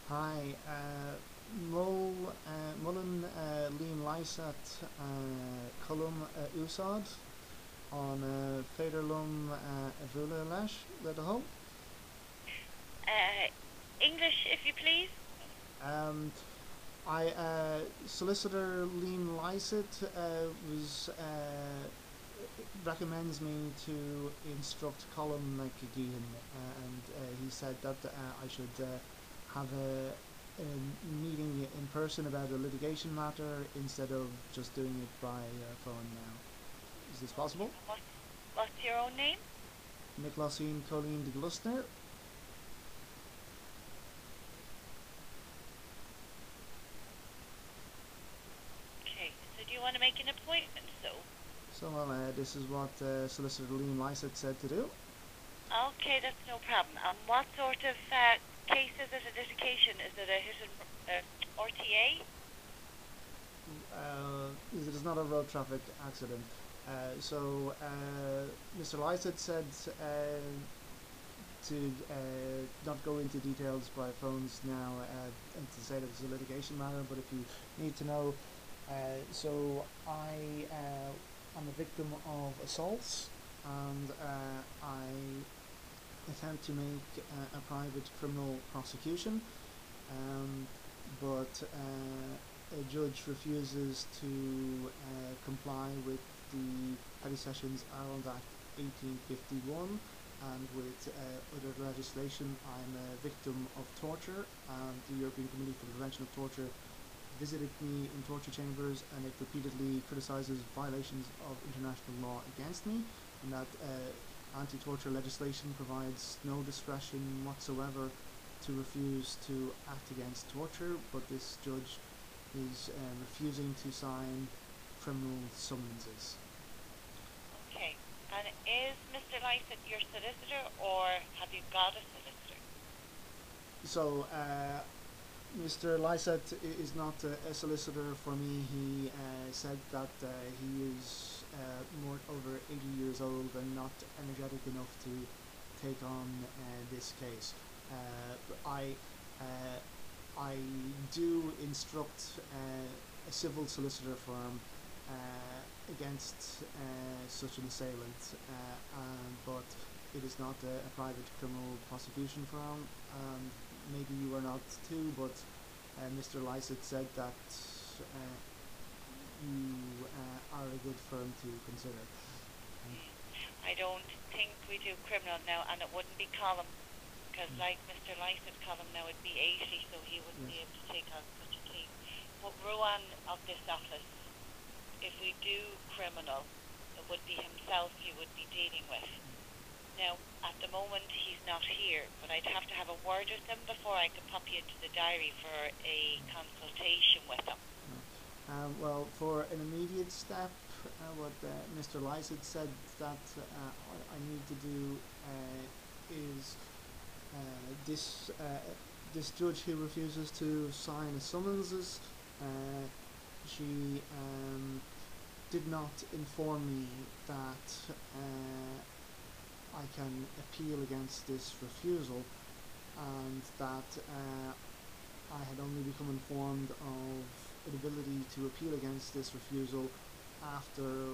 Hi, Mullen Liam Lysat Cullum Usad on Federlum Avula Lash Ledaho. Uh, English, if you please. Um, I Solicitor Liam Lysat was recommends me to instruct Colin McGeehan, and he said that I should have a meeting in person about a litigation matter instead of just doing it by phone now. Is this possible? Okay, and what's your own name? Nicolasin Colleen de Glusner. Okay, so do you want to make an appointment? So well, this is what Solicitor Liam Lysett said to do. Okay, that's no problem. What sort of case is it? A litigation? Is it a hit and RTA? It is not a road traffic accident. Mr. Lysett said to not go into details by phones now and to say that it's a litigation matter, but if you need to know, I'm a victim of assaults, and I attempt to make a private criminal prosecution, um, but a judge refuses to comply with the Petty Sessions Ireland Act 1851 and with other legislation. I'm a victim of torture, and the European Committee for the Prevention of Torture visited me in torture chambers, and it repeatedly criticises violations of international law against me, and that anti-torture legislation provides no discretion whatsoever to refuse to act against torture, but this judge is refusing to sign criminal summonses. Okay, and is Mr. Lysett your solicitor, or have you got a solicitor? So, Mr. Lysett is not a solicitor for me. He said that he is more over 80 years old and not energetic enough to take on this case. I I do instruct a civil solicitor firm against such an assailant, but it is not a private criminal prosecution firm. Maybe you are not too, but Mr. Lysett said that you are a good firm to consider. I don't think we do criminal now, and it wouldn't be Column, because like Mr. Lysett, Column now would be 80, so he wouldn't Yes. be able to take on such a case. But Ruan of this office, if we do criminal, it would be himself you would be dealing with. Now, at the moment, he's not here, but I'd have to have a word with him before I could pop you into the diary for a consultation with him. Well, for an immediate step, what Mr. Lysett said that I need to do is this judge who refuses to sign a summonses. She did not inform me that I can appeal against this refusal, and that I had only become informed of an ability to appeal against this refusal after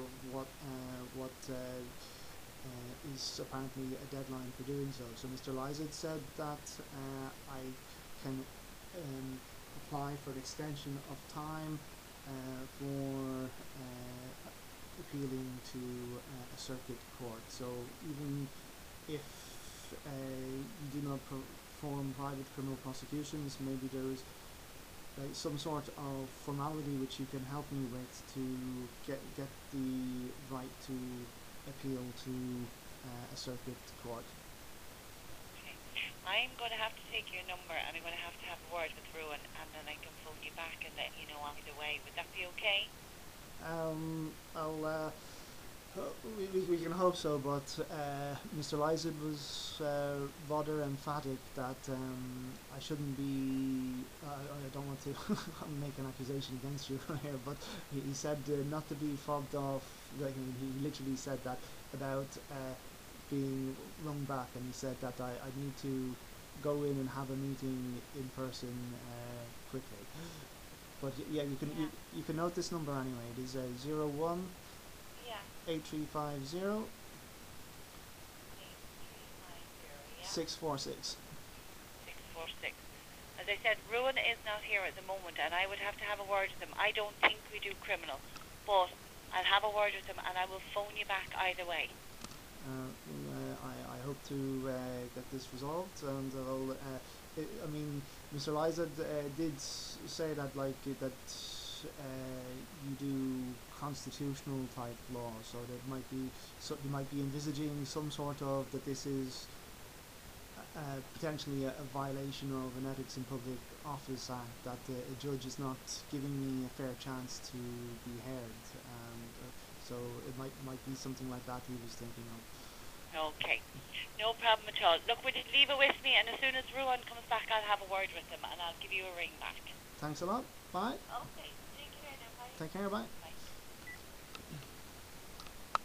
what is apparently a deadline for doing so. So Mr. Lysett said that I can apply for an extension of time for appealing to a circuit court. So even if you do not perform private criminal prosecutions, maybe there is some sort of formality which you can help me with to get the right to appeal to a circuit court. Okay. I'm going to have to take your number and I'm going to have a word with Ruan, and then I can phone you back and let you know either way. Would that be okay? I'll we can hope so, but Mr. Lysett was rather emphatic that I shouldn't be. I don't want to make an accusation against you here, but he said not to be fobbed off. Like, he literally said that about being rung back, and he said that I need to go in and have a meeting in person quickly. But yeah, you can note this number anyway. It is 01 Yeah. 8350 Yeah. 646. 646. As I said, Ruan is not here at the moment, and I would have to have a word with him. I don't think we do criminal, but I'll have a word with him, and I will phone you back either way. I hope to get this resolved, and I mean, Mr. Liza did say that you do constitutional type law, so you might be envisaging some sort of that this is potentially a violation of an Ethics in Public Office Act, that a judge is not giving me a fair chance to be heard, and so it might be something like that he was thinking of. Okay, no problem at all. Look, would you leave it with me, and as soon as Ruan comes back, I'll have a word with him, and I'll give you a ring back. Thanks a lot. Bye. Okay, take care now. Bye. Take care. Bye.